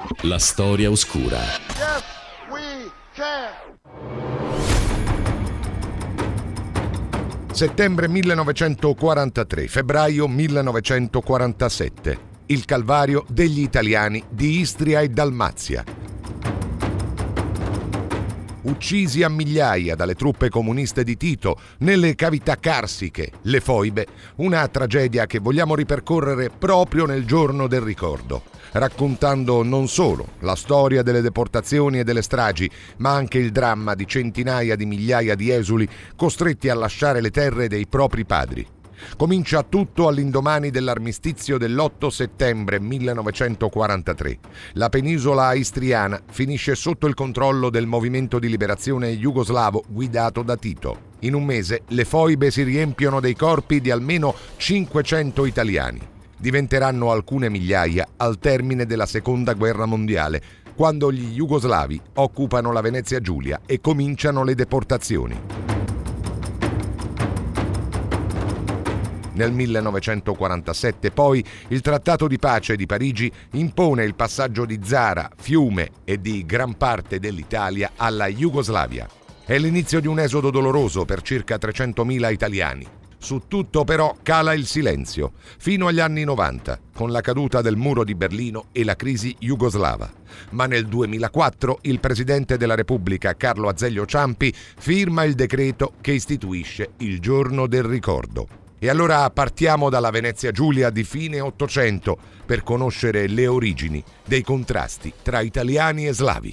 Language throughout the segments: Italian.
La storia oscura. Yes, we can. Settembre 1943, febbraio 1947. Il calvario degli italiani di Istria e Dalmazia. Uccisi a migliaia dalle truppe comuniste di Tito nelle cavità carsiche, le foibe, una tragedia che vogliamo ripercorrere proprio nel giorno del ricordo, raccontando non solo la storia delle deportazioni e delle stragi, ma anche il dramma di centinaia di migliaia di esuli costretti a lasciare le terre dei propri padri. Comincia tutto all'indomani dell'armistizio dell'8 settembre 1943. La penisola istriana finisce sotto il controllo del movimento di liberazione jugoslavo guidato da Tito. In un mese le foibe si riempiono dei corpi di almeno 500 italiani. Diventeranno alcune migliaia al termine della Seconda Guerra Mondiale, quando gli jugoslavi occupano la Venezia Giulia e cominciano le deportazioni. Nel 1947 poi il Trattato di pace di Parigi impone il passaggio di Zara, Fiume e di gran parte dell'Italia alla Jugoslavia. È l'inizio di un esodo doloroso per circa 300.000 italiani. Su tutto però cala il silenzio, fino agli anni 90, con la caduta del muro di Berlino e la crisi jugoslava. Ma nel 2004 il Presidente della Repubblica, Carlo Azeglio Ciampi, firma il decreto che istituisce il Giorno del Ricordo. E allora partiamo dalla Venezia Giulia di fine Ottocento per conoscere le origini dei contrasti tra italiani e slavi.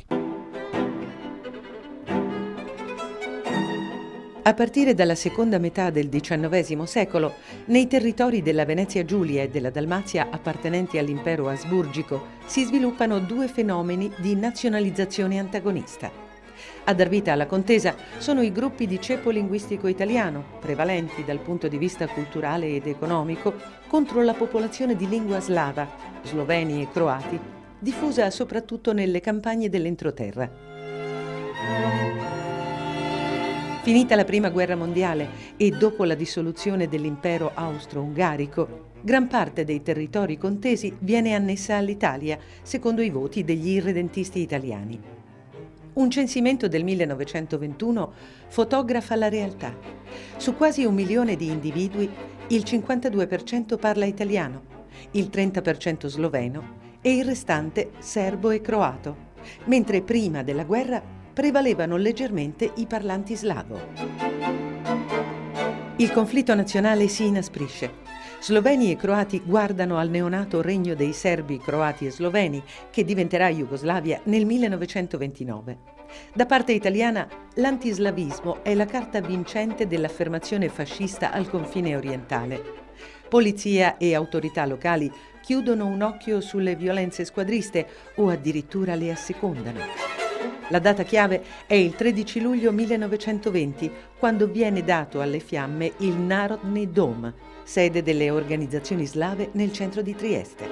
A partire dalla seconda metà del XIX secolo, nei territori della Venezia Giulia e della Dalmazia appartenenti all'impero asburgico si sviluppano due fenomeni di nazionalizzazione antagonista. A dar vita alla contesa sono i gruppi di ceppo linguistico italiano, prevalenti dal punto di vista culturale ed economico, contro la popolazione di lingua slava, sloveni e croati, diffusa soprattutto nelle campagne dell'entroterra. Finita la Prima Guerra Mondiale e dopo la dissoluzione dell'impero austro-ungarico, gran parte dei territori contesi viene annessa all'Italia, secondo i voti degli irredentisti italiani. Un censimento del 1921 fotografa la realtà. Su quasi 1 milione di individui, il 52% parla italiano, il 30% sloveno e il restante serbo e croato, mentre prima della guerra prevalevano leggermente i parlanti slavo. Il conflitto nazionale si inasprisce. Sloveni e croati guardano al neonato regno dei serbi, croati e sloveni, che diventerà Jugoslavia nel 1929. Da parte italiana, l'antislavismo è la carta vincente dell'affermazione fascista al confine orientale. Polizia e autorità locali chiudono un occhio sulle violenze squadriste o addirittura le assecondano. La data chiave è il 13 luglio 1920, quando viene dato alle fiamme il Narodni Dom, sede delle organizzazioni slave nel centro di Trieste.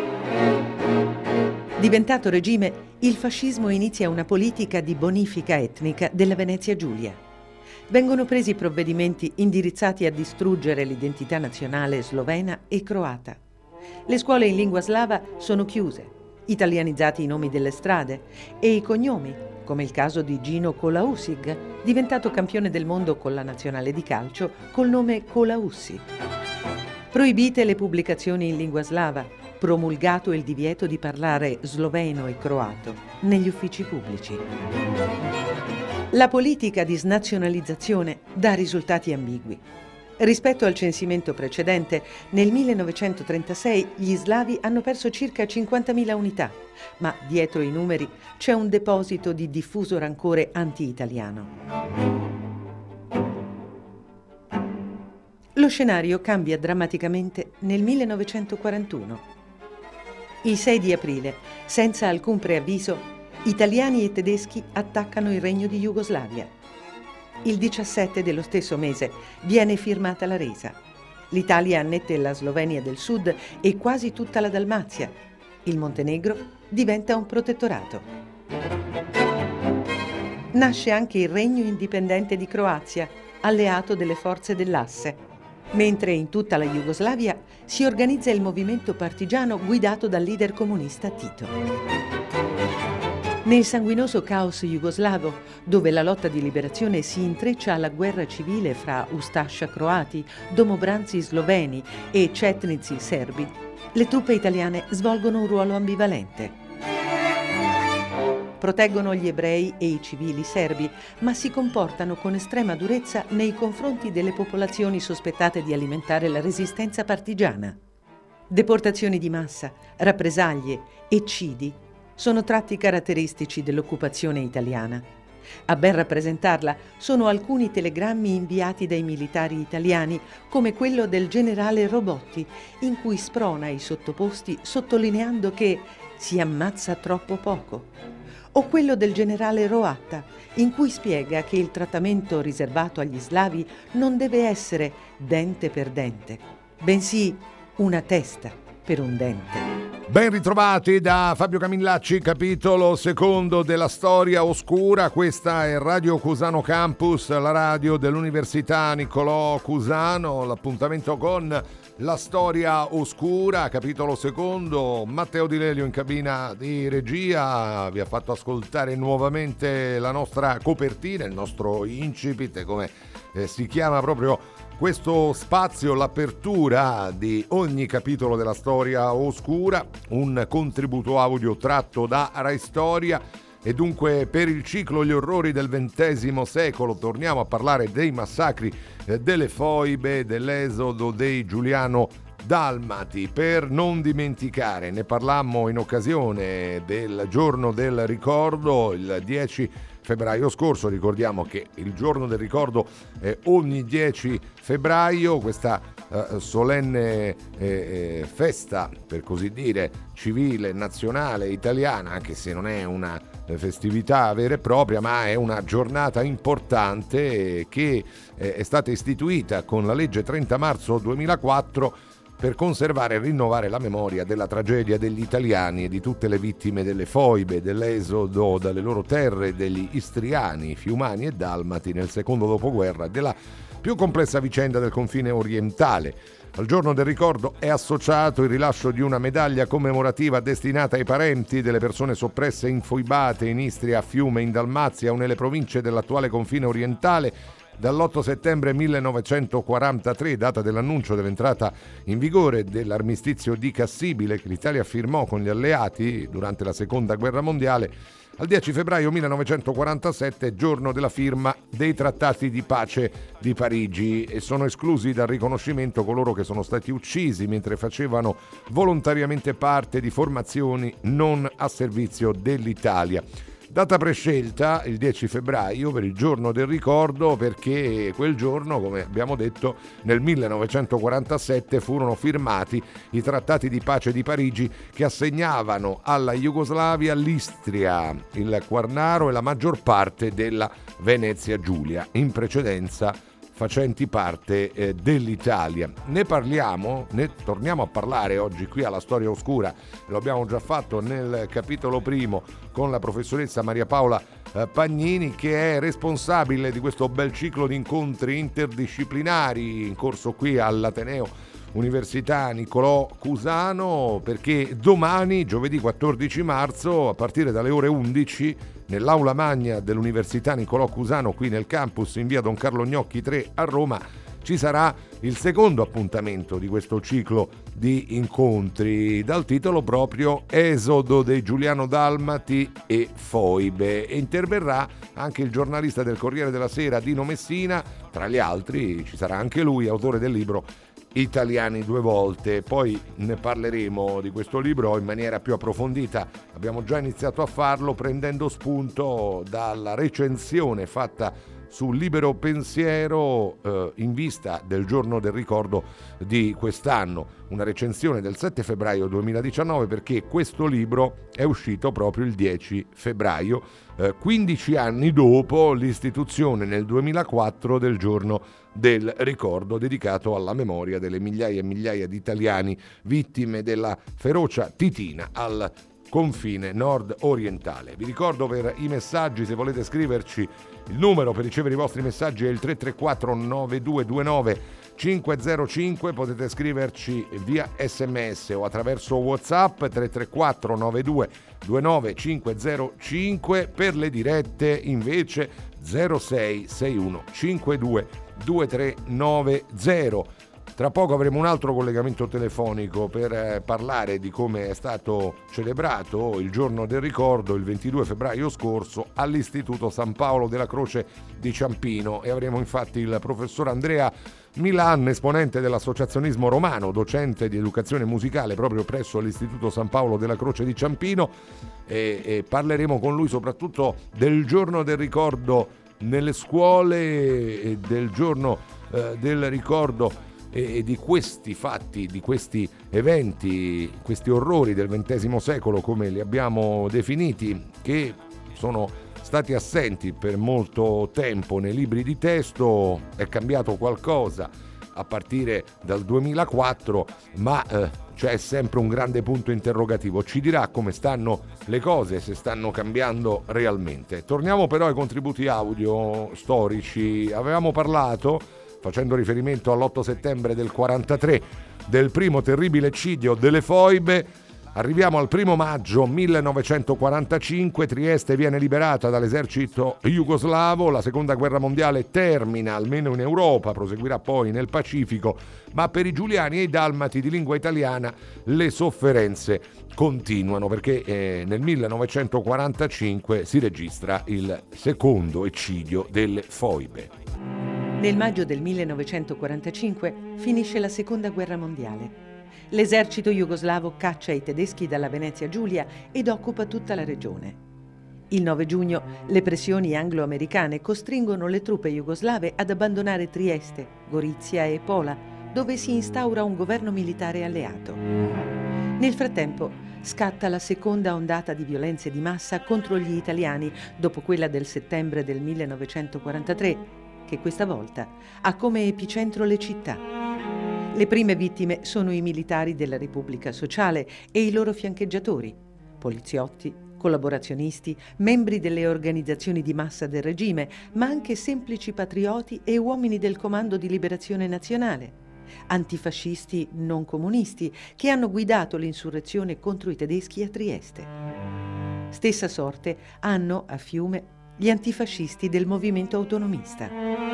Diventato regime, il fascismo inizia una politica di bonifica etnica della Venezia Giulia. Vengono presi provvedimenti indirizzati a distruggere l'identità nazionale slovena e croata. Le scuole in lingua slava sono chiuse, italianizzati i nomi delle strade e i cognomi, come il caso di Gino Kolausig, diventato campione del mondo con la nazionale di calcio col nome Kolaussi. Proibite le pubblicazioni in lingua slava, promulgato il divieto di parlare sloveno e croato negli uffici pubblici. La politica di snazionalizzazione dà risultati ambigui. Rispetto al censimento precedente, nel 1936 gli slavi hanno perso circa 50.000 unità, ma dietro i numeri c'è un deposito di diffuso rancore anti-italiano. Lo scenario cambia drammaticamente nel 1941. Il 6 di aprile, senza alcun preavviso, italiani e tedeschi attaccano il Regno di Jugoslavia. Il 17 dello stesso mese viene firmata la resa. L'Italia annette la Slovenia del Sud e quasi tutta la Dalmazia. Il Montenegro diventa un protettorato. Nasce anche il Regno Indipendente di Croazia, alleato delle forze dell'Asse, mentre in tutta la Jugoslavia si organizza il movimento partigiano guidato dal leader comunista Tito. Nel sanguinoso caos jugoslavo, dove la lotta di liberazione si intreccia alla guerra civile fra Ustascia croati, domobranzi sloveni e cetnici serbi, le truppe italiane svolgono un ruolo ambivalente. Proteggono gli ebrei e i civili serbi, ma si comportano con estrema durezza nei confronti delle popolazioni sospettate di alimentare la resistenza partigiana. Deportazioni di massa, rappresaglie, eccidi sono tratti caratteristici dell'occupazione italiana. A ben rappresentarla sono alcuni telegrammi inviati dai militari italiani, come quello del generale Robotti, in cui sprona i sottoposti sottolineando che si ammazza troppo poco, o quello del generale Roatta, in cui spiega che il trattamento riservato agli slavi non deve essere dente per dente, bensì una testa per un dente. Ben ritrovati da Fabio Camillacci, capitolo secondo della storia oscura. Questa è Radio Cusano Campus, la radio dell'Università Niccolò Cusano. L'appuntamento con la storia oscura, capitolo secondo. Matteo Di Lelio in cabina di regia vi ha fatto ascoltare nuovamente la nostra copertina, il nostro incipit, come si chiama proprio questo spazio, l'apertura di ogni capitolo della storia oscura, un contributo audio tratto da Rai Storia. E dunque per il ciclo Gli orrori del XX secolo torniamo a parlare dei massacri delle foibe, dell'esodo dei Giuliano Dalmati. Per non dimenticare, ne parlammo in occasione del giorno del ricordo, il 10 febbraio scorso. Ricordiamo che il giorno del ricordo è ogni 10 febbraio, questa solenne festa, per così dire, civile, nazionale, italiana, anche se non è una festività vera e propria, ma è una giornata importante che è stata istituita con la legge 30 marzo 2004 per conservare e rinnovare la memoria della tragedia degli italiani e di tutte le vittime delle foibe, dell'esodo dalle loro terre, degli istriani, fiumani e dalmati nel secondo dopoguerra, della più complessa vicenda del confine orientale. Al giorno del ricordo è associato il rilascio di una medaglia commemorativa destinata ai parenti delle persone soppresse e infoibate in Istria, a Fiume, in Dalmazia o nelle province dell'attuale confine orientale dall'8 settembre 1943, data dell'annuncio dell'entrata in vigore dell'armistizio di Cassibile che l'Italia firmò con gli alleati durante la Seconda Guerra Mondiale, al 10 febbraio 1947, giorno della firma dei trattati di pace di Parigi, e sono esclusi dal riconoscimento coloro che sono stati uccisi mentre facevano volontariamente parte di formazioni non a servizio dell'Italia. Data prescelta il 10 febbraio per il giorno del ricordo, perché quel giorno, come abbiamo detto, nel 1947 furono firmati i trattati di pace di Parigi che assegnavano alla Jugoslavia l'Istria, il Quarnaro e la maggior parte della Venezia Giulia, in precedenza facenti parte dell'Italia. Ne torniamo a parlare oggi qui alla Storia Oscura, lo abbiamo già fatto nel capitolo primo con la professoressa Maria Paola Pagnini, che è responsabile di questo bel ciclo di incontri interdisciplinari in corso qui all'Ateneo Università Niccolò Cusano, perché domani, giovedì 14 marzo, a partire dalle ore 11, nell'aula magna dell'Università Niccolò Cusano, qui nel campus in via Don Carlo Gnocchi 3 a Roma, ci sarà il secondo appuntamento di questo ciclo di incontri, dal titolo proprio Esodo dei Giuliano Dalmati e foibe, e interverrà anche il giornalista del Corriere della Sera Dino Messina. Tra gli altri ci sarà anche lui, autore del libro Italiani due volte. Poi ne parleremo di questo libro in maniera più approfondita. Abbiamo già iniziato a farlo prendendo spunto dalla recensione fatta su Libero Pensiero in vista del giorno del ricordo di quest'anno, una recensione del 7 febbraio 2019, perché questo libro è uscito proprio il 10 febbraio, 15 anni dopo l'istituzione nel 2004 del giorno del ricordo, dedicato alla memoria delle migliaia e migliaia di italiani vittime della ferocia titina al confine nord-orientale. Vi ricordo per i messaggi, se volete scriverci, il numero per ricevere i vostri messaggi è il 334 9229 505, potete scriverci via SMS o attraverso WhatsApp 334 92 29 505, per le dirette invece 06 61 52 2390. Tra poco avremo un altro collegamento telefonico per parlare di come è stato celebrato il giorno del ricordo il 22 febbraio scorso all'Istituto San Paolo della Croce di Ciampino, e avremo infatti il professor Andrea Milan, esponente dell'associazionismo romano, docente di educazione musicale proprio presso l'Istituto San Paolo della Croce di Ciampino, e parleremo con lui soprattutto del giorno del ricordo nelle scuole e del giorno del ricordo e di questi fatti, di questi eventi, questi orrori del XX secolo, come li abbiamo definiti, che sono stati assenti per molto tempo nei libri di testo. È cambiato qualcosa a partire dal 2004, ma c'è sempre un grande punto interrogativo. Ci dirà come stanno le cose, se stanno cambiando realmente. Torniamo però ai contributi audio storici. Avevamo parlato, facendo riferimento all'8 settembre del 43, del primo terribile eccidio delle foibe. Arriviamo al 1 maggio 1945, Trieste viene liberata dall'esercito jugoslavo, la seconda guerra mondiale termina, almeno in Europa, proseguirà poi nel Pacifico, ma per i giuliani e i dalmati di lingua italiana le sofferenze continuano, perché nel 1945 si registra il secondo eccidio delle foibe. Nel maggio del 1945 finisce la Seconda Guerra Mondiale. L'esercito jugoslavo caccia i tedeschi dalla Venezia Giulia ed occupa tutta la regione. Il 9 giugno le pressioni anglo-americane costringono le truppe jugoslave ad abbandonare Trieste, Gorizia e Pola, dove si instaura un governo militare alleato. Nel frattempo scatta la seconda ondata di violenze di massa contro gli italiani dopo quella del settembre del 1943, che questa volta ha come epicentro le città. Le prime vittime sono i militari della Repubblica Sociale e i loro fiancheggiatori, poliziotti, collaborazionisti, membri delle organizzazioni di massa del regime, ma anche semplici patrioti e uomini del Comando di Liberazione Nazionale, antifascisti non comunisti che hanno guidato l'insurrezione contro i tedeschi a Trieste. Stessa sorte hanno a Fiume gli antifascisti del movimento autonomista.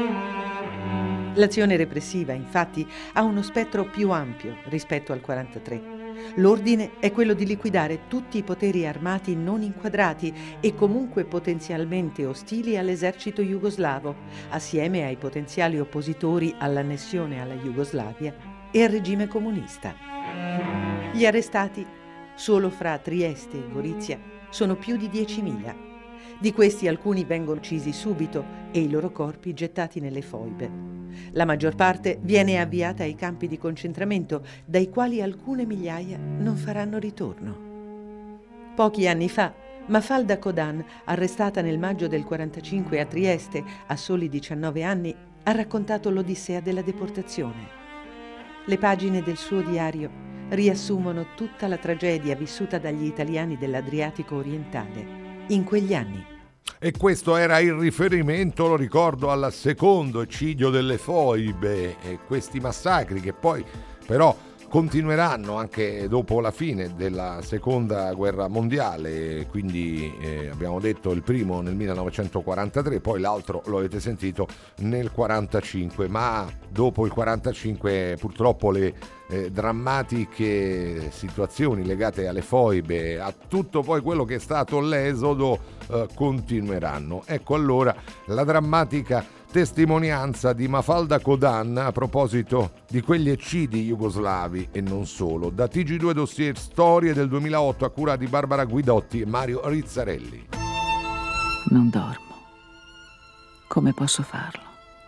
L'azione repressiva, infatti, ha uno spettro più ampio rispetto al 43. L'ordine è quello di liquidare tutti i poteri armati non inquadrati e comunque potenzialmente ostili all'esercito jugoslavo, assieme ai potenziali oppositori all'annessione alla Jugoslavia e al regime comunista. Gli arrestati, solo fra Trieste e Gorizia, sono più di 10.000. Di questi alcuni vengono uccisi subito e i loro corpi gettati nelle foibe. La maggior parte viene avviata ai campi di concentramento, dai quali alcune migliaia non faranno ritorno. Pochi anni fa, Mafalda Kodan, arrestata nel maggio del 45 a Trieste a soli 19 anni, ha raccontato l'odissea della deportazione. Le pagine del suo diario riassumono tutta la tragedia vissuta dagli italiani dell'Adriatico orientale in quegli anni. E questo era il riferimento, lo ricordo, al secondo eccidio delle foibe, e questi massacri che poi però continueranno anche dopo la fine della seconda guerra mondiale. Quindi abbiamo detto il primo nel 1943, poi l'altro lo avete sentito nel 45, ma dopo il 45 purtroppo le drammatiche situazioni legate alle foibe, a tutto poi quello che è stato l'esodo, continueranno. Ecco allora la drammatica testimonianza di Mafalda Kodan a proposito di quegli eccidi jugoslavi e non solo, da TG2 Dossier Storie del 2008 a cura di Barbara Guidotti e Mario Rizzarelli. Non dormo. Come posso farlo?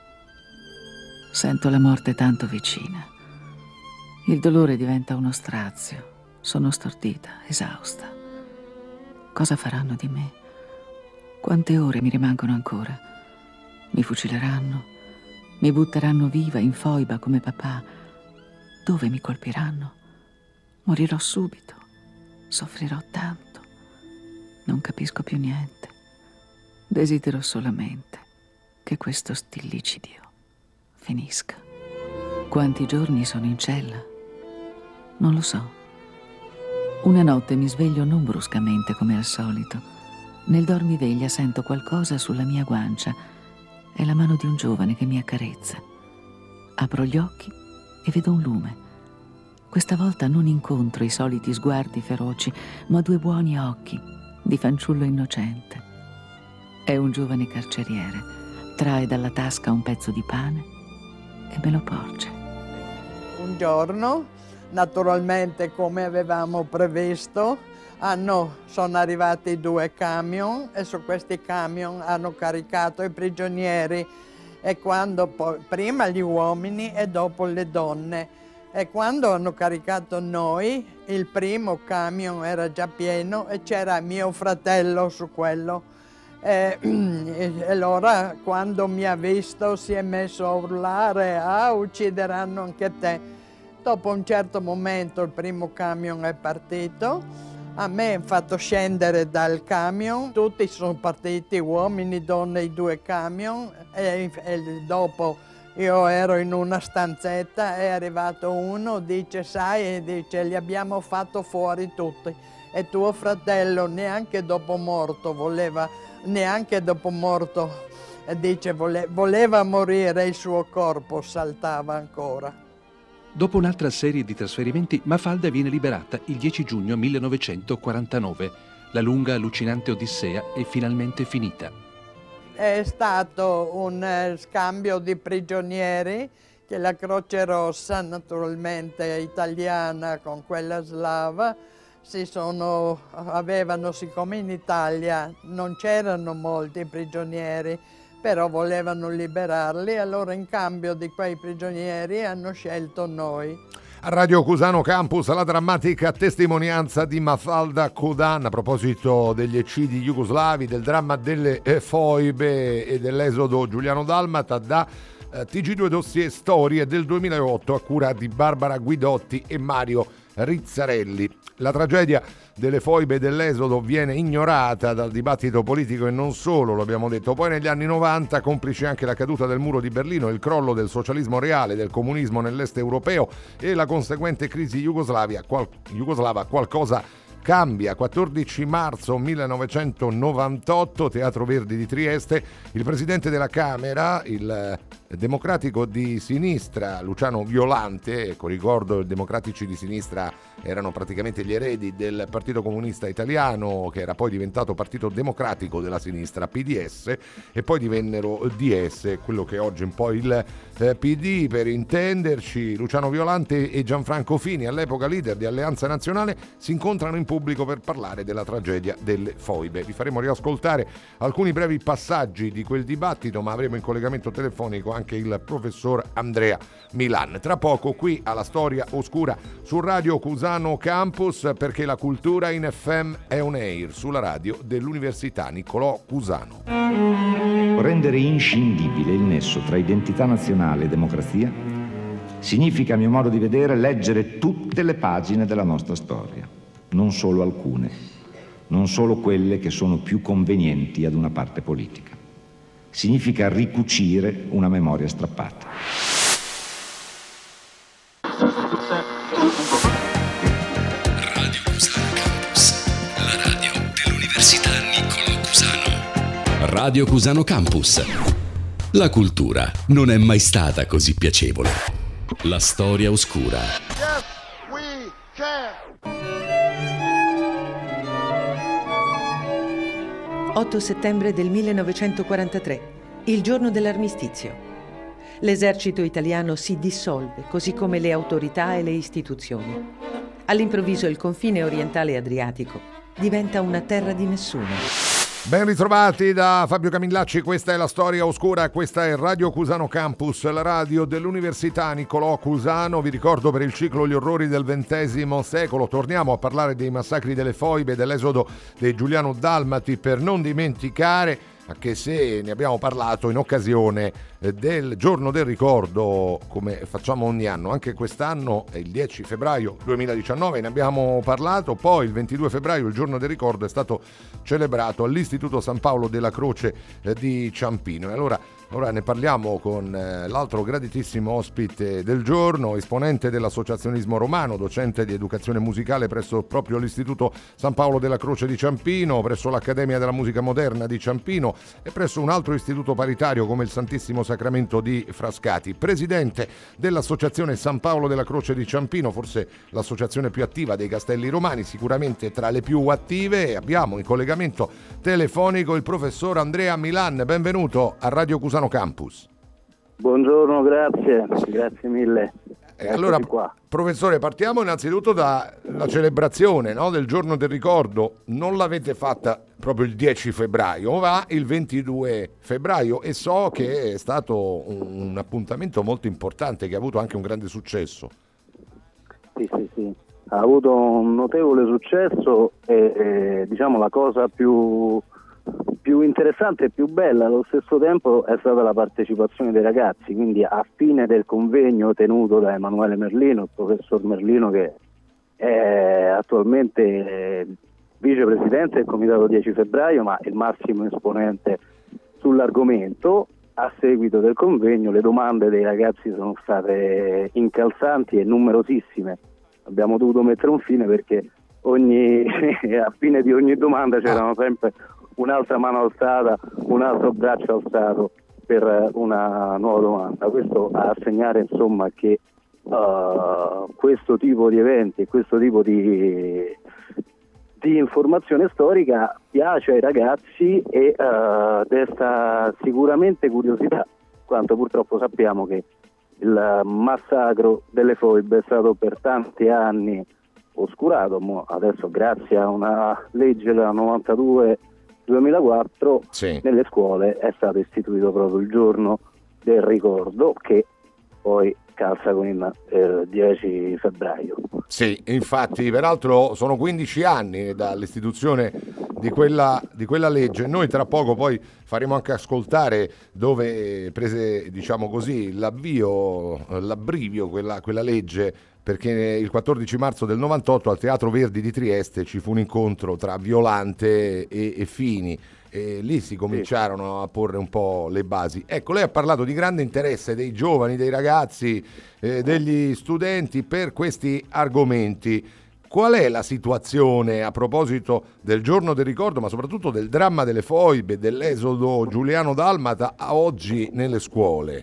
Sento la morte tanto vicina. Il dolore diventa uno strazio. Sono stordita, esausta. Cosa faranno di me? Quante ore mi rimangono ancora? Mi fucileranno? Mi butteranno viva in foiba come papà? Dove mi colpiranno? Morirò subito. Soffrirò tanto. Non capisco più niente. Desidero solamente che questo stillicidio finisca. Quanti giorni sono in cella? Non lo so. Una notte mi sveglio non bruscamente come al solito. Nel dormiveglia sento qualcosa sulla mia guancia. È la mano di un giovane che mi accarezza. Apro gli occhi e vedo un lume. Questa volta non incontro i soliti sguardi feroci, ma 2 buoni occhi di fanciullo innocente. È un giovane carceriere. Trae dalla tasca un pezzo di pane e me lo porge. Un giorno, naturalmente come avevamo previsto, sono arrivati 2 camion e su questi camion hanno caricato i prigionieri, e prima gli uomini e dopo le donne. E quando hanno caricato noi, il primo camion era già pieno e c'era mio fratello su quello. E allora quando mi ha visto si è messo a urlare: uccideranno anche te. Dopo un certo momento il primo camion è partito, a me hanno fatto scendere dal camion, tutti sono partiti, uomini, donne, i 2 camion, e dopo io ero in una stanzetta, è arrivato uno, dice: sai, li abbiamo fatto fuori tutti, e tuo fratello neanche dopo morto dice voleva morire, il suo corpo saltava ancora. Dopo un'altra serie di trasferimenti, Mafalda viene liberata il 10 giugno 1949. La lunga, allucinante odissea è finalmente finita. È stato un scambio di prigionieri, che la Croce Rossa, naturalmente italiana con quella slava, siccome in Italia non c'erano molti prigionieri, però volevano liberarli, allora in cambio di quei prigionieri hanno scelto noi. A Radio Cusano Campus la drammatica testimonianza di Mafalda Kudan a proposito degli eccidi jugoslavi, del dramma delle foibe e dell'esodo giuliano-dalmata da TG2 Dossier Storie del 2008 a cura di Barbara Guidotti e Mario Rizzarelli. La tragedia delle foibe e dell'esodo viene ignorata dal dibattito politico e non solo, lo abbiamo detto. Poi negli anni 90, complice anche la caduta del muro di Berlino, il crollo del socialismo reale, del comunismo nell'est europeo e la conseguente crisi jugoslava, qualcosa cambia. 14 marzo 1998, Teatro Verdi di Trieste, il presidente della Camera, il democratico di sinistra Luciano Violante, ecco, ricordo, i democratici di sinistra erano praticamente gli eredi del Partito Comunista Italiano, che era poi diventato Partito Democratico della Sinistra, PDS, e poi divennero DS, quello che è oggi un po' il PD, per intenderci. Luciano Violante e Gianfranco Fini, all'epoca leader di Alleanza Nazionale, si incontrano in pubblico per parlare della tragedia delle foibe. Vi faremo riascoltare alcuni brevi passaggi di quel dibattito, ma avremo in collegamento telefonico anche il professor Andrea Milan. Tra poco qui alla Storia Oscura su Radio Cusano Campus, perché la cultura in FM è on air sulla radio dell'Università Niccolò Cusano. Rendere inscindibile il nesso tra identità nazionale e democrazia significa, a mio modo di vedere, leggere tutte le pagine della nostra storia, non solo alcune, non solo quelle che sono più convenienti ad una parte politica. Significa ricucire una memoria strappata. Radio Cusano Campus, la radio dell'Università Niccolò Cusano. Radio Cusano Campus. La cultura non è mai stata così piacevole. La storia oscura. Yes, we can. 8 settembre del 1943, il giorno dell'armistizio. L'esercito italiano si dissolve, così come le autorità e le istituzioni. All'improvviso il confine orientale adriatico diventa una terra di nessuno. Ben ritrovati da Fabio Camillacci, questa è la Storia Oscura, questa è Radio Cusano Campus, la radio dell'Università Niccolò Cusano. Vi ricordo, per il ciclo Gli orrori del XX secolo torniamo a parlare dei massacri delle foibe, dell'esodo dei giuliano-dalmati, per non dimenticare, anche se ne abbiamo parlato in occasione del giorno del ricordo, come facciamo ogni anno. Anche quest'anno è il 10 febbraio 2019, ne abbiamo parlato. Poi il 22 febbraio il giorno del ricordo è stato celebrato all'Istituto San Paolo della Croce di Ciampino. E allora ora ne parliamo con l'altro graditissimo ospite del giorno, esponente dell'associazionismo romano, docente di educazione musicale presso proprio l'Istituto San Paolo della Croce di Ciampino, presso l'Accademia della Musica Moderna di Ciampino e presso un altro istituto paritario come il Santissimo Sacramento di Frascati. Presidente dell'Associazione San Paolo della Croce di Ciampino, forse l'associazione più attiva dei Castelli Romani, sicuramente tra le più attive. Abbiamo in collegamento telefonico il professor Andrea Milan. Benvenuto a Radio Cusano Campus. Buongiorno, grazie mille. Allora, qua. Professore, partiamo innanzitutto dalla celebrazione, no, del giorno del ricordo. Non l'avete fatta proprio il 10 febbraio, ma il 22 febbraio, e so che è stato un appuntamento molto importante che ha avuto anche un grande successo. Sì, ha avuto un notevole successo e diciamo la cosa più interessante e più bella allo stesso tempo è stata la partecipazione dei ragazzi. Quindi a fine del convegno tenuto da Emanuele Merlino, il professor Merlino, che è attualmente vicepresidente del comitato 10 febbraio ma il massimo esponente sull'argomento, a seguito del convegno le domande dei ragazzi sono state incalzanti e numerosissime. Abbiamo dovuto mettere un fine perché a fine di ogni domanda c'erano sempre un'altra mano alzata, un altro braccio alzato per una nuova domanda. Questo a segnare insomma che questo tipo di eventi e questo tipo di informazione storica piace ai ragazzi e desta sicuramente curiosità, quanto purtroppo sappiamo che il massacro delle foibe è stato per tanti anni oscurato. Adesso grazie a una legge della 92/2004 sì, nelle scuole è stato istituito proprio il giorno del ricordo, che poi calza con il 10 febbraio. Sì, infatti, peraltro sono 15 anni dall'istituzione di quella legge. Noi tra poco poi faremo anche ascoltare dove prese, diciamo così, l'abbrivio quella legge, perché il 14 marzo del 98 al Teatro Verdi di Trieste ci fu un incontro tra Violante e Fini, e lì si cominciarono a porre un po' le basi. Ecco, lei ha parlato di grande interesse dei giovani, dei ragazzi, degli studenti per questi argomenti. Qual è la situazione a proposito del giorno del ricordo, ma soprattutto del dramma delle foibe, dell'esodo giuliano-dalmata a oggi nelle scuole?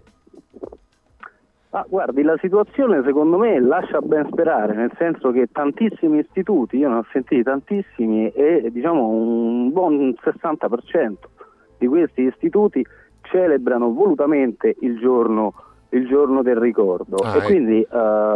Guardi, la situazione secondo me lascia ben sperare, nel senso che tantissimi istituti, io ne ho sentiti tantissimi, e diciamo un buon 60% di questi istituti celebrano volutamente il giorno del ricordo, e quindi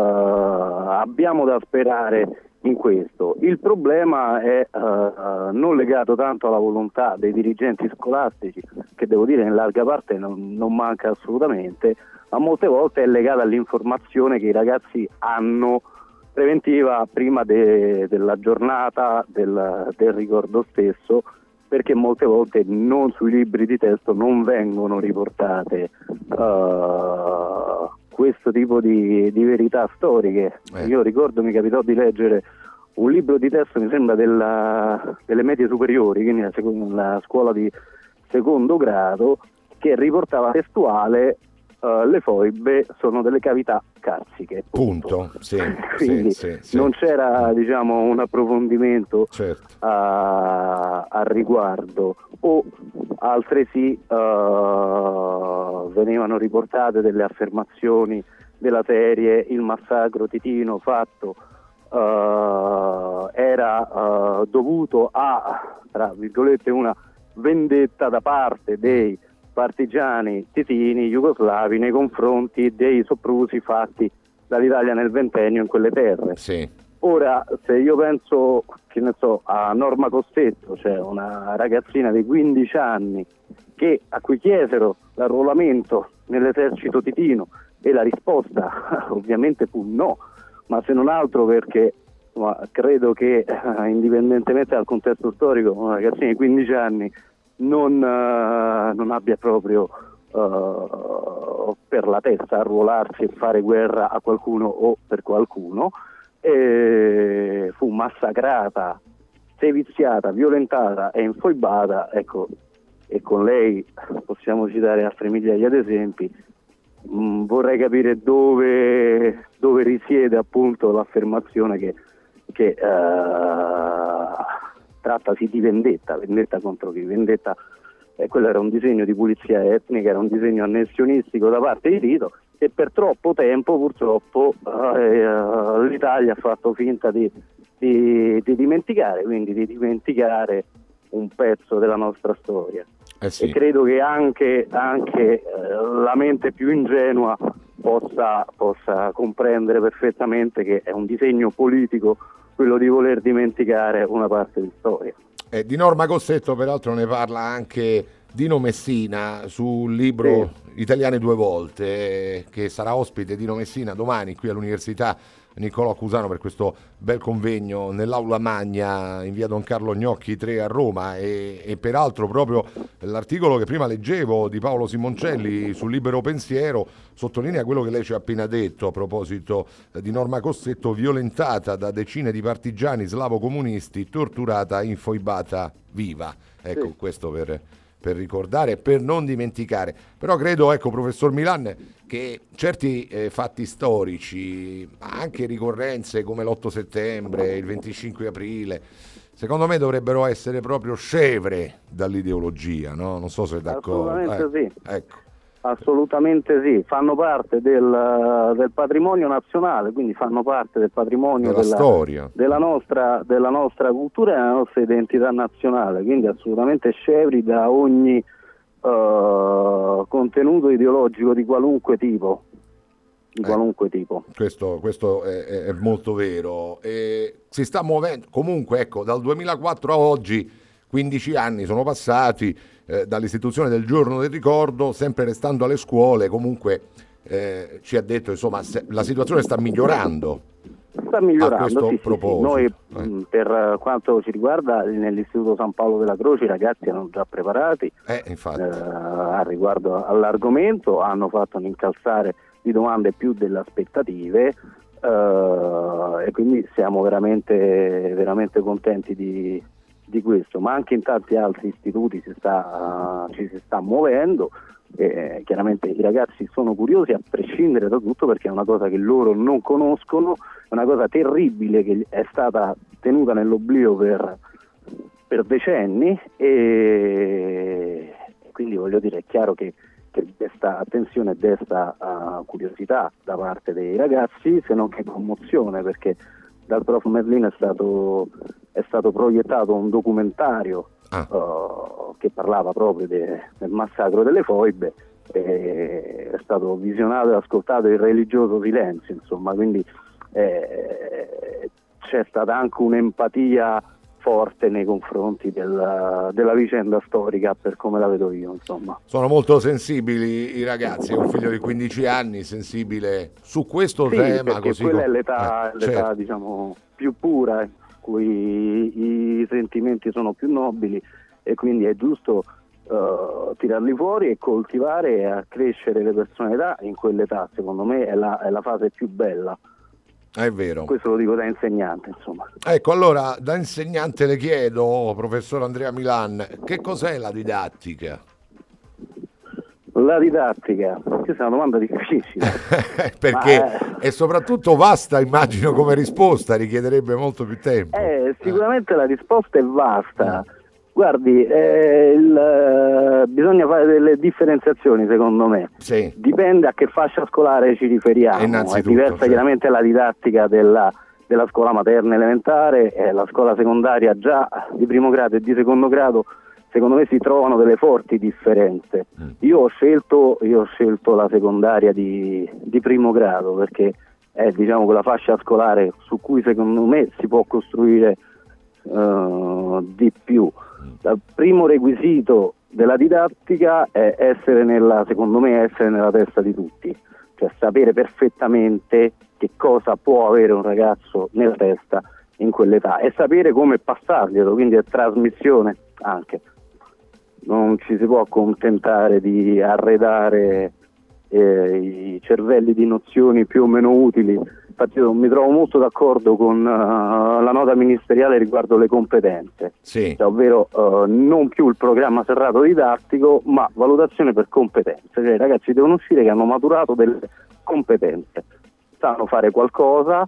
abbiamo da sperare in questo. Il problema è non legato tanto alla volontà dei dirigenti scolastici, che devo dire in larga parte non manca assolutamente, ma molte volte è legata all'informazione che i ragazzi hanno preventiva prima della giornata del ricordo stesso, perché molte volte non sui libri di testo non vengono riportate questo tipo di verità storiche. Io ricordo, mi capitò di leggere un libro di testo, mi sembra delle medie superiori, quindi la scuola di secondo grado, che riportava testuale le foibe sono delle cavità carsiche. Punto. Sì, quindi sì. Non c'era, diciamo, un approfondimento certo al riguardo, o altresì venivano riportate delle affermazioni della serie: il massacro titino fatto era dovuto a, tra virgolette, una vendetta da parte dei partigiani titini jugoslavi nei confronti dei soprusi fatti dall'Italia nel ventennio in quelle terre. Sì. Ora, se io penso, che ne so, a Norma Cossetto, cioè una ragazzina di 15 anni a cui chiesero l'arruolamento nell'esercito titino, e la risposta ovviamente fu no, ma se non altro perché credo che indipendentemente dal contesto storico una ragazzina di 15 anni non abbia proprio per la testa arruolarsi e fare guerra a qualcuno o per qualcuno, fu massacrata, seviziata, violentata e infoibata, ecco, e con lei possiamo citare altre migliaia di esempi. Vorrei capire dove risiede appunto l'affermazione che trattasi di vendetta contro chi? Vendetta, quello era un disegno di pulizia etnica, era un disegno annessionistico da parte di Tito, e per troppo tempo purtroppo l'Italia ha fatto finta di dimenticare, quindi di dimenticare un pezzo della nostra storia. Sì. E credo che anche la mente più ingenua possa comprendere perfettamente che è un disegno politico quello di voler dimenticare una parte di storia. Di Norma Cossetto peraltro ne parla anche Dino Messina sul libro Italiane due volte, che sarà ospite Dino Messina domani qui all'Università Niccolò Cusano per questo bel convegno nell'Aula Magna in via Don Carlo Gnocchi 3 a Roma, e peraltro proprio l'articolo che prima leggevo di Paolo Simoncelli sul Libero Pensiero sottolinea quello che lei ci ha appena detto a proposito di Norma Cossetto, violentata da decine di partigiani slavo-comunisti, torturata, infoibata viva. Ecco, questo per ricordare e per non dimenticare. Però credo, ecco, professor Milan, che certi fatti storici, anche ricorrenze come l'8 settembre, il 25 aprile, secondo me dovrebbero essere proprio scevre dall'ideologia, no? Non so se è d'accordo. Assolutamente sì. Ecco. Assolutamente sì, fanno parte del patrimonio nazionale, quindi fanno parte del patrimonio della storia, della nostra cultura e della nostra identità nazionale, quindi assolutamente scevri da ogni contenuto ideologico di qualunque tipo. Questo è molto vero. Si sta muovendo comunque, ecco, dal 2004 a oggi 15 anni sono passati dall'istituzione del Giorno del Ricordo, sempre restando alle scuole. Comunque ci ha detto, insomma, la situazione sta migliorando. Sta migliorando, a questo sì. proposito. Noi per quanto ci riguarda nell'Istituto San Paolo della Croce i ragazzi erano già preparati a riguardo all'argomento, hanno fatto un incalzare di domande più delle aspettative, e quindi siamo veramente, veramente contenti di questo, ma anche in tanti altri istituti ci si sta muovendo. Chiaramente i ragazzi sono curiosi a prescindere da tutto, perché è una cosa che loro non conoscono, è una cosa terribile che è stata tenuta nell'oblio per decenni, e quindi voglio dire, è chiaro che desta attenzione e desta curiosità da parte dei ragazzi, se non che commozione, perché dal prof Merlin è stato proiettato un documentario che parlava proprio del massacro delle foibe, è stato visionato e ascoltato in religioso silenzio, insomma, quindi c'è stata anche un'empatia forte nei confronti della vicenda storica, per come la vedo io, insomma. Sono molto sensibili i ragazzi, è un figlio di 15 anni, sensibile su questo tema. Perché così quella è l'età, certo, diciamo, più pura, in cui i sentimenti sono più nobili, e quindi è giusto tirarli fuori e coltivare e accrescere le personalità in quell'età. Secondo me è la fase più bella. È vero. Questo lo dico da insegnante, insomma. Ecco, allora, da insegnante le chiedo, professor Andrea Milan, che cos'è la didattica? La didattica, questa è una domanda difficile. Perché è soprattutto vasta, immagino, come risposta, richiederebbe molto più tempo. Sicuramente la risposta è vasta. Guardi, bisogna fare delle differenziazioni, secondo me. Sì. Dipende a che fascia scolare ci riferiamo. È diversa chiaramente la didattica della scuola materna elementare, la scuola secondaria già di primo grado e di secondo grado. Secondo me si trovano delle forti differenze. Io ho scelto la secondaria di primo grado, perché è, diciamo, quella fascia scolare su cui secondo me si può costruire di più. Il primo requisito della didattica è secondo me essere nella testa di tutti, cioè sapere perfettamente che cosa può avere un ragazzo nella testa in quell'età e sapere come passarglielo, quindi è trasmissione anche. non ci si può accontentare di arredare i cervelli di nozioni più o meno utili. Infatti io mi trovo molto d'accordo con la nota ministeriale riguardo le competenze, sì. Cioè, ovvero non più il programma serrato didattico, ma valutazione per competenze. Cioè, i ragazzi devono uscire che hanno maturato delle competenze, sanno fare qualcosa,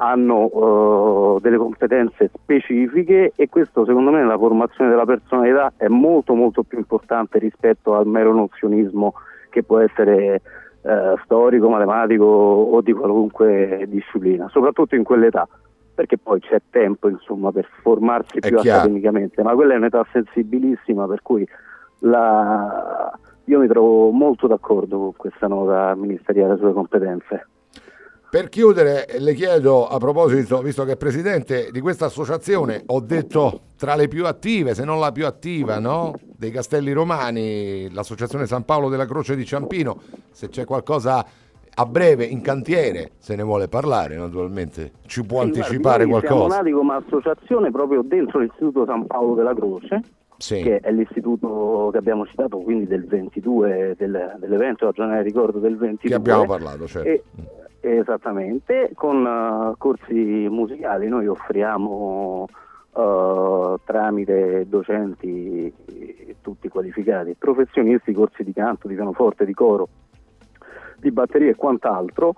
hanno delle competenze specifiche, e questo secondo me nella formazione della personalità è molto molto più importante rispetto al mero nozionismo che può essere storico, matematico o di qualunque disciplina, soprattutto in quell'età, perché poi c'è tempo insomma per formarsi più accademicamente, ma quella è un'età sensibilissima, per cui io mi trovo molto d'accordo con questa nota ministeriale sulle competenze. Per chiudere le chiedo, a proposito, visto che è presidente di questa associazione, ho detto tra le più attive, se non la più attiva, no? Dei Castelli Romani, l'associazione San Paolo della Croce di Ciampino, se c'è qualcosa a breve in cantiere, se ne vuole parlare naturalmente, ci può anticipare qualcosa? Siamo nati come associazione proprio dentro l'Istituto San Paolo della Croce, sì, che è l'istituto che abbiamo citato, quindi del 22, dell'evento, la giornata di ricordo del 22. Che abbiamo parlato, certo. Esattamente, con corsi musicali noi offriamo tramite docenti tutti qualificati, professionisti, corsi di canto, di pianoforte, di coro, di batteria e quant'altro,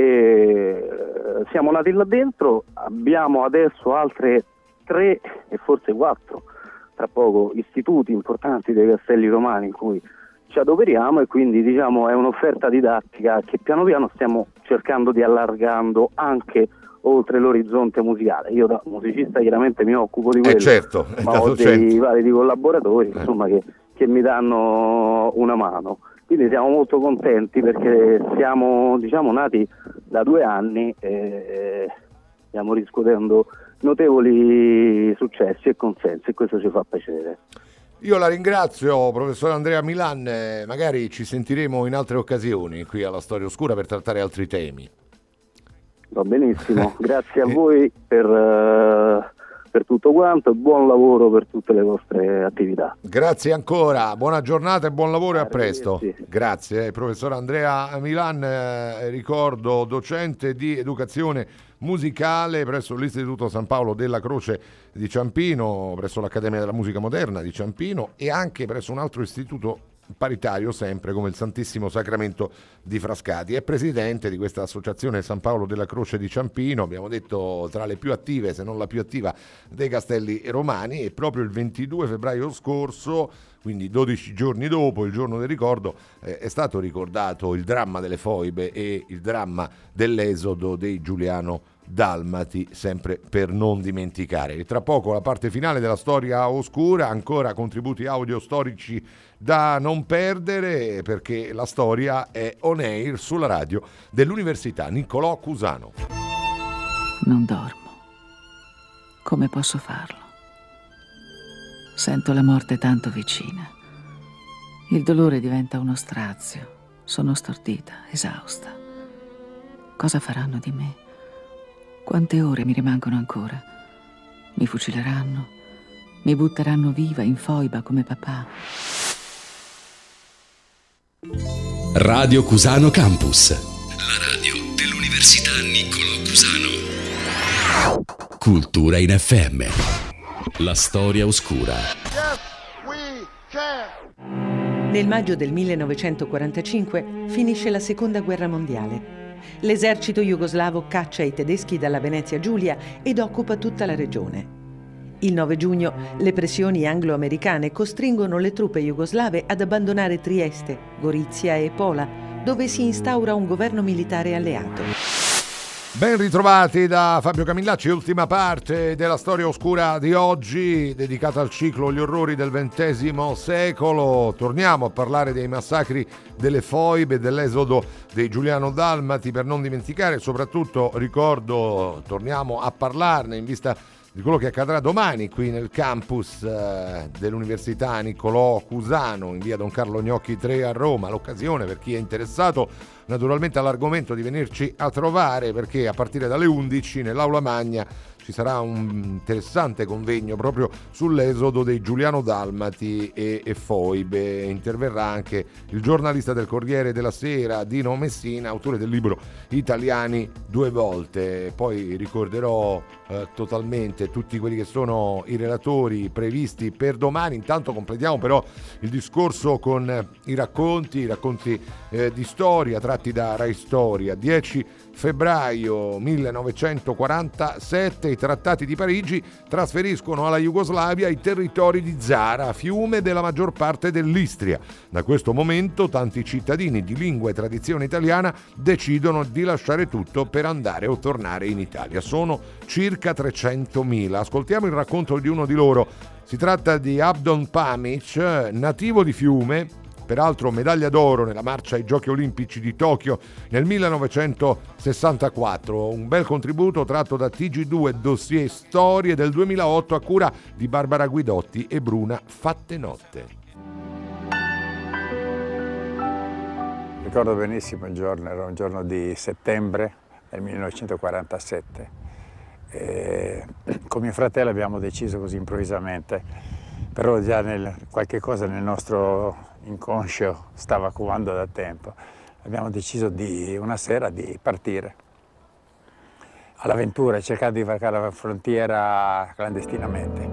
e siamo nati là dentro. Abbiamo adesso altre 3 e forse 4 tra poco istituti importanti dei Castelli Romani in cui ci adoperiamo, e quindi diciamo è un'offerta didattica che piano piano stiamo cercando di allargando anche oltre l'orizzonte musicale. Io da musicista chiaramente mi occupo di quello, certo, ma ho dei vari collaboratori insomma che mi danno una mano, quindi siamo molto contenti perché siamo diciamo nati da 2 anni e stiamo riscuotendo notevoli successi e consensi, e questo ci fa piacere. Io la ringrazio, professor Andrea Milan, magari ci sentiremo in altre occasioni qui alla Storia Oscura per trattare altri temi. Va benissimo, grazie a voi per tutto quanto, e buon lavoro per tutte le vostre attività. Grazie ancora, buona giornata e buon lavoro, e a presto. Grazie, professor Andrea Milan, ricordo docente di educazione musicale presso l'Istituto San Paolo della Croce di Ciampino, presso l'Accademia della Musica Moderna di Ciampino, e anche presso un altro istituto paritario sempre come il Santissimo Sacramento di Frascati. È presidente di questa associazione San Paolo della Croce di Ciampino, abbiamo detto tra le più attive, se non la più attiva, dei Castelli Romani, e proprio il 22 febbraio scorso, quindi 12 giorni dopo il giorno del ricordo, è stato ricordato il dramma delle foibe e il dramma dell'esodo dei Giuliano Dalmati, sempre per non dimenticare. E tra poco la parte finale della Storia Oscura, ancora contributi audio storici da non perdere, perché la storia è on air sulla radio dell'Università Niccolò Cusano. Non dormo. Come posso farlo? Sento la morte tanto vicina. Il dolore diventa uno strazio. Sono stordita, esausta. Cosa faranno di me? Quante ore mi rimangono ancora? Mi fucileranno? Mi butteranno viva in foiba come papà? Radio Cusano Campus. La radio dell'Università Niccolò Cusano. Cultura in FM. La storia oscura. Yes, we can. Nel maggio del 1945 finisce la Seconda Guerra Mondiale. L'esercito jugoslavo caccia i tedeschi dalla Venezia Giulia ed occupa tutta la regione. Il 9 giugno le pressioni anglo-americane costringono le truppe jugoslave ad abbandonare Trieste, Gorizia e Pola, dove si instaura un governo militare alleato. Ben ritrovati da Fabio Camillacci, ultima parte della Storia Oscura di oggi, dedicata al ciclo Gli orrori del XX secolo. Torniamo a parlare dei massacri delle foibe, dell'esodo dei Giuliano Dalmati, per non dimenticare, soprattutto ricordo, torniamo a parlarne in vista di quello che accadrà domani qui nel campus dell'Università Niccolò Cusano in via Don Carlo Gnocchi 3 a Roma. L'occasione per chi è interessato naturalmente all'argomento di venirci a trovare, perché a partire dalle 11 nell'aula magna ci ci sarà un interessante convegno proprio sull'esodo dei Giuliano-Dalmati e foibe. Interverrà anche il giornalista del Corriere della Sera Dino Messina, autore del libro Italiani due volte. Poi ricorderò totalmente tutti quelli che sono i relatori previsti per domani. Intanto completiamo però il discorso con i racconti di storia tratti da Rai Storia. 10 febbraio 1947 i trattati di Parigi trasferiscono alla Jugoslavia i territori di Zara, fiume della maggior parte dell'Istria. Da questo momento tanti cittadini di lingua e tradizione italiana decidono di lasciare tutto per andare o tornare in Italia. Sono circa 300.000. Ascoltiamo il racconto di uno di loro. Si tratta di Abdon Pamic, nativo di Fiume, peraltro medaglia d'oro nella marcia ai Giochi Olimpici di Tokyo nel 1964. Un bel contributo tratto da TG2 Dossier Storie del 2008 a cura di Barbara Guidotti e Bruna Fattenotte. Ricordo benissimo il giorno, era un giorno di settembre del 1947. Con mio fratello abbiamo deciso così improvvisamente, però già qualche cosa nel nostro inconscio stava covando da tempo. Abbiamo deciso una sera di partire all'avventura, cercare di varcare la frontiera clandestinamente.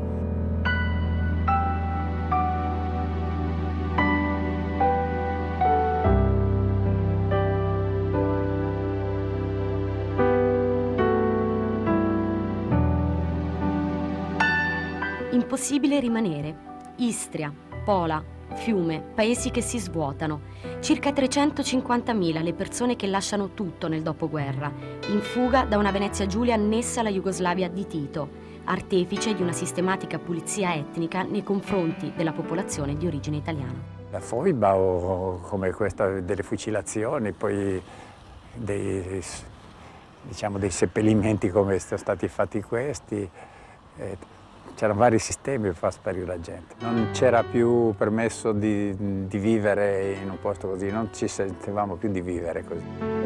Impossibile rimanere. Istria, Pola, Fiume, paesi che si svuotano. Circa 350.000 le persone che lasciano tutto nel dopoguerra, in fuga da una Venezia Giulia annessa alla Jugoslavia di Tito, artefice di una sistematica pulizia etnica nei confronti della popolazione di origine italiana. La foiba o come questa delle fucilazioni, poi dei seppellimenti come sono stati fatti questi. C'erano vari sistemi per far sparire la gente. Non c'era più permesso di vivere in un posto così, non ci sentivamo più di vivere così.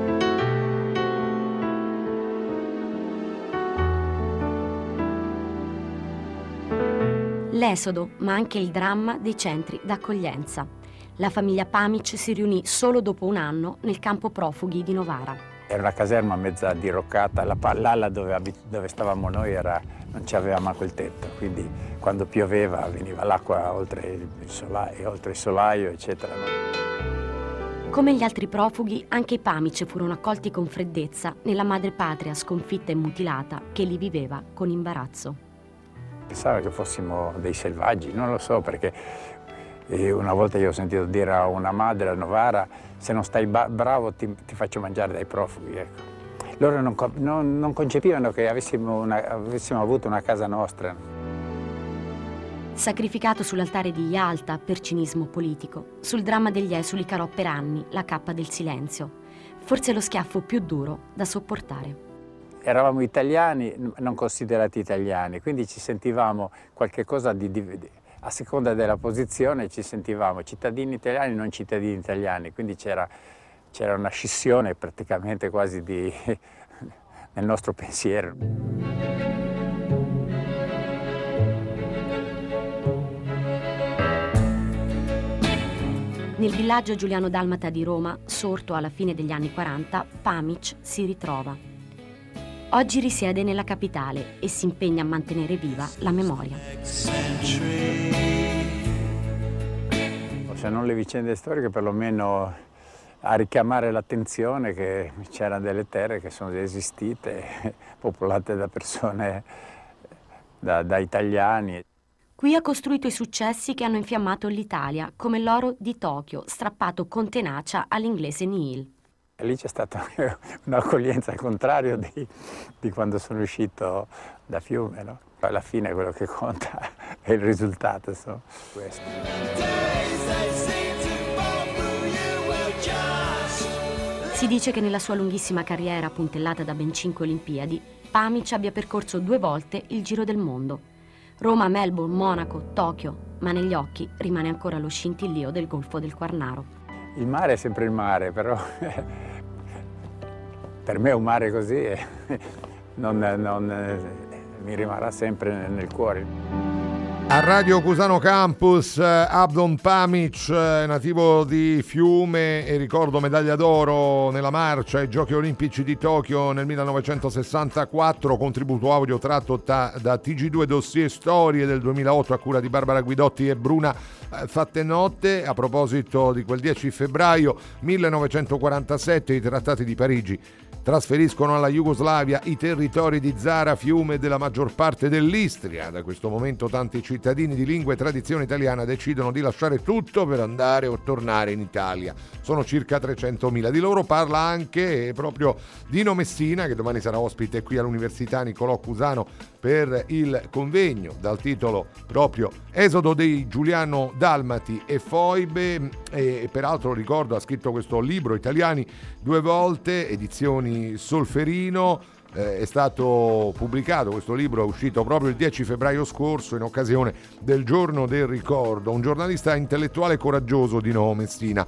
L'esodo, ma anche il dramma dei centri d'accoglienza. La famiglia Pamic si riunì solo dopo un anno nel campo profughi di Novara. Era una caserma mezza diroccata, l'ala dove stavamo noi non c'aveva manco il tetto, quindi quando pioveva veniva l'acqua oltre il solaio, eccetera. Come gli altri profughi, anche i Pamic furono accolti con freddezza nella madrepatria sconfitta e mutilata che li viveva con imbarazzo. Pensava che fossimo dei selvaggi, non lo so, perché una volta io ho sentito dire a una madre a Novara: se non stai bravo ti faccio mangiare dai profughi. Ecco. Loro non concepivano che avessimo avuto una casa nostra. Sacrificato sull'altare di Yalta per cinismo politico, sul dramma degli esuli carò per anni la cappa del silenzio, forse lo schiaffo più duro da sopportare. Eravamo italiani, non considerati italiani, quindi ci sentivamo qualche cosa a seconda della posizione ci sentivamo cittadini italiani, non cittadini italiani, quindi c'era una scissione praticamente quasi nel nostro pensiero. Nel villaggio Giuliano-Dalmata di Roma, sorto alla fine degli anni 40, Pamic si ritrova. Oggi risiede nella capitale e si impegna a mantenere viva la memoria. Se non le vicende storiche, perlomeno a richiamare l'attenzione che c'erano delle terre che sono esistite, popolate da persone, da italiani. Qui ha costruito i successi che hanno infiammato l'Italia, come l'oro di Tokyo, strappato con tenacia all'inglese Neil. E lì c'è stata un'accoglienza al contrario di quando sono uscito da Fiume, no? Alla fine quello che conta è il risultato, insomma, questo. Si dice che nella sua lunghissima carriera, puntellata da ben 5 Olimpiadi, Pamic abbia percorso 2 volte il giro del mondo. Roma, Melbourne, Monaco, Tokyo, ma negli occhi rimane ancora lo scintillio del Golfo del Quarnaro. Il mare è sempre il mare, però per me un mare così non mi rimarrà sempre nel cuore. A Radio Cusano Campus, Abdon Pamic, nativo di Fiume e ricordo medaglia d'oro nella marcia ai Giochi Olimpici di Tokyo nel 1964, contributo audio tratto da TG2 Dossier Storie del 2008 a cura di Barbara Guidotti e Bruna Fattenotte. A proposito di quel 10 febbraio 1947, i trattati di Parigi trasferiscono alla Jugoslavia i territori di Zara, Fiume e della maggior parte dell'Istria. Da questo momento tanti cittadini di lingua e tradizione italiana decidono di lasciare tutto per andare o tornare in Italia. Sono circa 300.000. Di loro parla anche proprio Dino Messina, che domani sarà ospite qui all'Università Niccolò Cusano per il convegno dal titolo proprio Esodo dei Giuliano Dalmati e Foibe, e peraltro ricordo ha scritto questo libro Italiani due volte, edizioni Solferino. È stato pubblicato questo libro, è uscito proprio il 10 febbraio scorso in occasione del giorno del ricordo. Un giornalista intellettuale coraggioso, Dino Messina,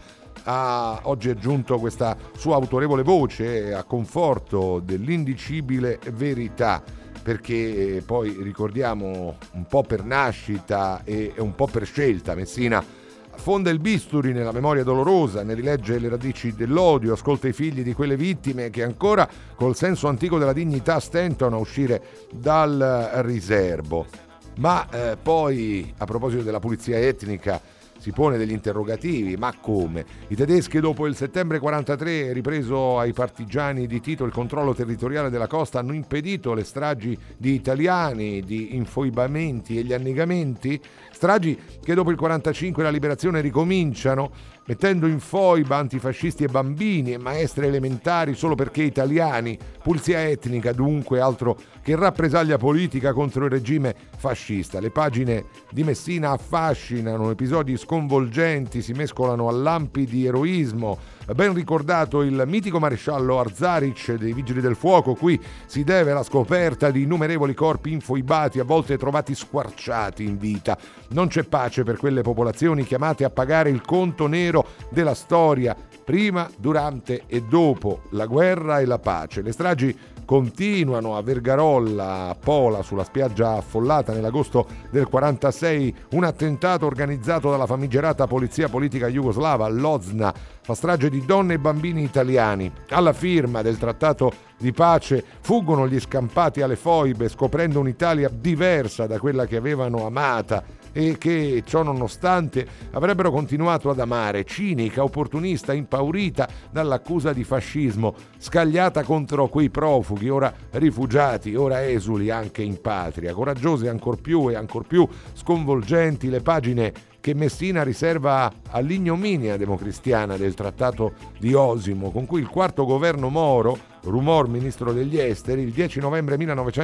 ha oggi aggiunto questa sua autorevole voce a conforto dell'indicibile verità, perché poi ricordiamo un po' per nascita e un po' per scelta Messina fonda il bisturi nella memoria dolorosa, ne rilegge le radici dell'odio, ascolta i figli di quelle vittime che ancora col senso antico della dignità stentano a uscire dal riserbo. Ma poi a proposito della pulizia etnica si pone degli interrogativi, ma come? I tedeschi dopo il settembre 43, ripreso ai partigiani di Tito il controllo territoriale della costa, hanno impedito le stragi di italiani, di infoibamenti e gli annegamenti, stragi che dopo il 45 la liberazione ricominciano, mettendo in foiba antifascisti e bambini e maestre elementari solo perché italiani, pulizia etnica dunque, altro che rappresaglia politica contro il regime fascista. Le pagine di Messina affascinano, episodi sconvolgenti si mescolano a lampi di eroismo. Ben ricordato il mitico maresciallo Arzaric dei Vigili del Fuoco, qui si deve la scoperta di innumerevoli corpi infoibati, a volte trovati squarciati in vita. Non c'è pace per quelle popolazioni chiamate a pagare il conto nero della storia, prima, durante e dopo la guerra e la pace. Le stragi continuano a Vergarolla, a Pola, sulla spiaggia affollata nell'agosto del 46, un attentato organizzato dalla famigerata polizia politica jugoslava, Lozna, fa strage di donne e bambini italiani. Alla firma del trattato di pace fuggono gli scampati alle foibe, scoprendo un'Italia diversa da quella che avevano amata e che, ciò nonostante, avrebbero continuato ad amare, cinica, opportunista, impaurita dall'accusa di fascismo, scagliata contro quei profughi, ora rifugiati, ora esuli anche in patria. Coraggiose ancor più e ancor più sconvolgenti le pagine che Messina riserva all'ignominia democristiana del Trattato di Osimo, con cui il quarto governo Moro, Rumor ministro degli esteri, il 10 novembre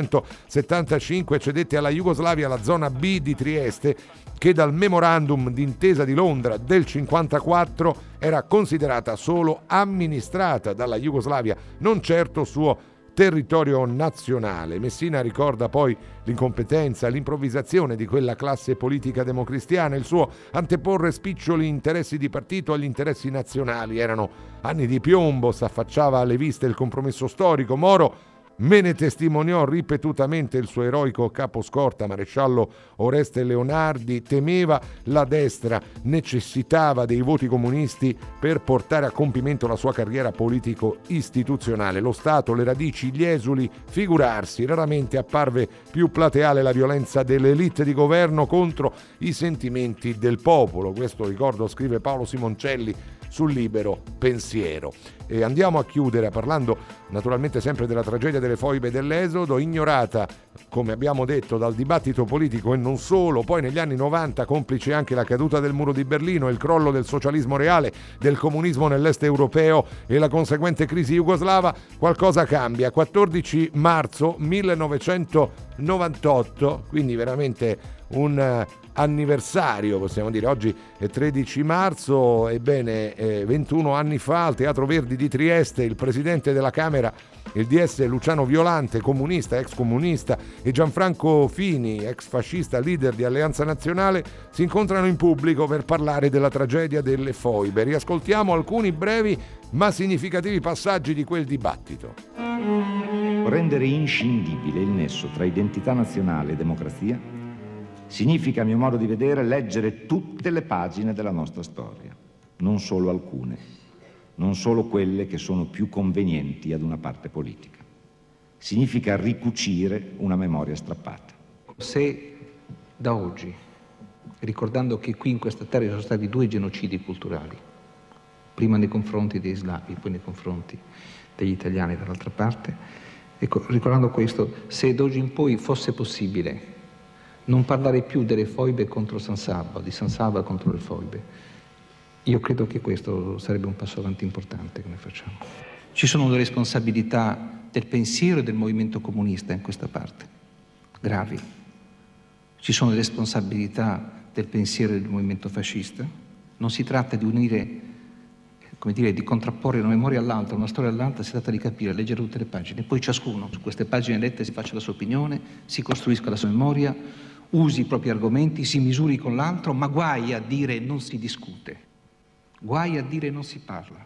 1975 cedette alla Jugoslavia la zona B di Trieste, che dal memorandum d'intesa di Londra del 1954 era considerata solo amministrata dalla Jugoslavia, non certo suo territorio nazionale. Messina ricorda poi l'incompetenza, l'improvvisazione di quella classe politica democristiana, il suo anteporre spiccioli interessi di partito agli interessi nazionali. Erano anni di piombo, s'affacciava alle viste il compromesso storico. Moro me ne testimoniò ripetutamente il suo eroico caposcorta, maresciallo Oreste Leonardi. Temeva la destra, necessitava dei voti comunisti per portare a compimento la sua carriera politico-istituzionale. Lo Stato, le radici, gli esuli, figurarsi. Raramente apparve più plateale la violenza delle elite di governo contro i sentimenti del popolo. Questo ricordo scrive Paolo Simoncelli sul Libero Pensiero. E andiamo a chiudere parlando naturalmente sempre della tragedia delle foibe dell'Esodo, ignorata, come abbiamo detto, dal dibattito politico e non solo. Poi negli anni 90, complice anche la caduta del muro di Berlino e il crollo del socialismo reale, del comunismo nell'est europeo e la conseguente crisi jugoslava, qualcosa cambia. 14 marzo 1998, quindi veramente un anniversario, possiamo dire. Oggi è 13 marzo, ebbene 21 anni fa al Teatro Verdi di Trieste il presidente della Camera, il DS Luciano Violante, comunista, ex comunista, e Gianfranco Fini, ex fascista, leader di Alleanza Nazionale, si incontrano in pubblico per parlare della tragedia delle foibe. Riascoltiamo alcuni brevi ma significativi passaggi di quel dibattito. Rendere inscindibile il nesso tra identità nazionale e democrazia significa, a mio modo di vedere, leggere tutte le pagine della nostra storia, non solo alcune, non solo quelle che sono più convenienti ad una parte politica. Significa ricucire una memoria strappata. Se da oggi, ricordando che qui in questa terra ci sono stati 2 genocidi culturali, prima nei confronti dei slavi, poi nei confronti degli italiani dall'altra parte, ecco, ricordando questo, se da oggi in poi fosse possibile non parlare più delle foibe contro San Sabba, di San Sabba contro le foibe, io credo che questo sarebbe un passo avanti importante che noi facciamo. Ci sono le responsabilità del pensiero e del movimento comunista in questa parte, gravi. Ci sono le responsabilità del pensiero del movimento fascista. Non si tratta di unire, come dire, di contrapporre una memoria all'altra, una storia all'altra, si tratta di capire, leggere tutte le pagine. Poi ciascuno su queste pagine lette si faccia la sua opinione, si costruisca la sua memoria, usi i propri argomenti, si misuri con l'altro, ma guai a dire non si discute, guai a dire non si parla.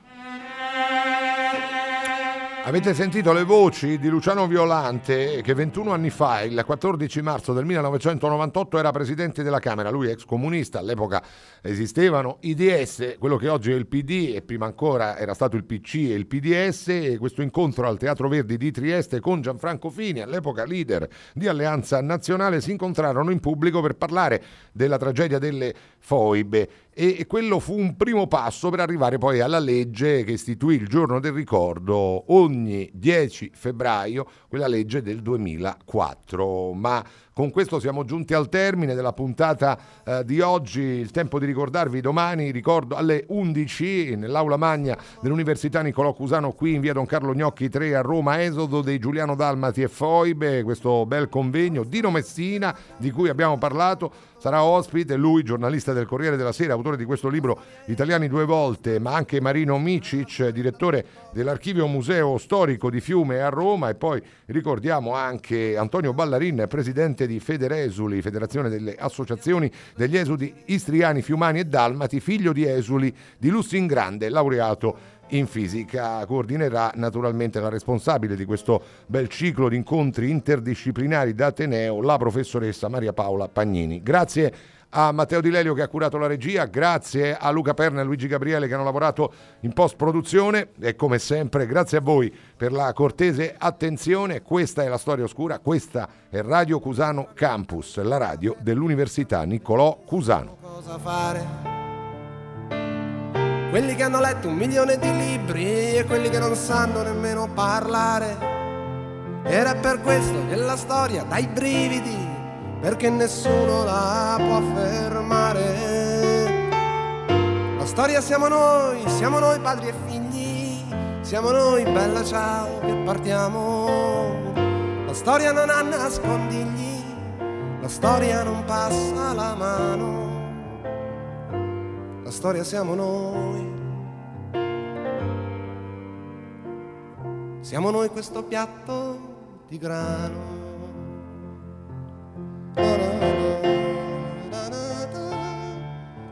Avete sentito le voci di Luciano Violante, che 21 anni fa, il 14 marzo del 1998, era presidente della Camera. Lui è ex comunista, all'epoca esistevano i DS, quello che oggi è il PD e prima ancora era stato il PC e il PDS, e questo incontro al Teatro Verdi di Trieste con Gianfranco Fini, all'epoca leader di Alleanza Nazionale, si incontrarono in pubblico per parlare della tragedia delle foibe. E quello fu un primo passo per arrivare poi alla legge che istituì il giorno del ricordo ogni 10 febbraio, quella legge del 2004. Ma con questo siamo giunti al termine della puntata di oggi. Il tempo di ricordarvi domani, ricordo, alle 11 nell'aula magna dell'Università Niccolò Cusano, qui in via Don Carlo Gnocchi 3 a Roma, esodo dei Giuliano Dalmati e foibe, questo bel convegno. Dino Messina, di cui abbiamo parlato, sarà ospite, lui giornalista del Corriere della Sera, autore di questo libro Italiani 2 volte, ma anche Marino Micic, direttore dell'Archivio Museo Storico di Fiume a Roma, e poi ricordiamo anche Antonio Ballarin, presidente di Federesuli, Federazione delle Associazioni degli Esuli Istriani, Fiumani e Dalmati, figlio di esuli di Lussingrande, laureato in fisica. Coordinerà naturalmente la responsabile di questo bel ciclo di incontri interdisciplinari d'Ateneo, la professoressa Maria Paola Pagnini. Grazie a Matteo Di Lelio che ha curato la regia, grazie a Luca Perna e Luigi Gabriele che hanno lavorato in post-produzione, e come sempre grazie a voi per la cortese attenzione. Questa è la Storia Oscura, questa è Radio Cusano Campus, la radio dell'Università Niccolò Cusano. Cosa fare? Quelli che hanno letto 1 milione di libri e quelli che non sanno nemmeno parlare. Era per questo che la storia dà i brividi, perché nessuno la può fermare. La storia siamo noi padri e figli, siamo noi, bella ciao che partiamo. La storia non ha nascondigli, la storia non passa la mano. La storia siamo noi questo piatto di grano.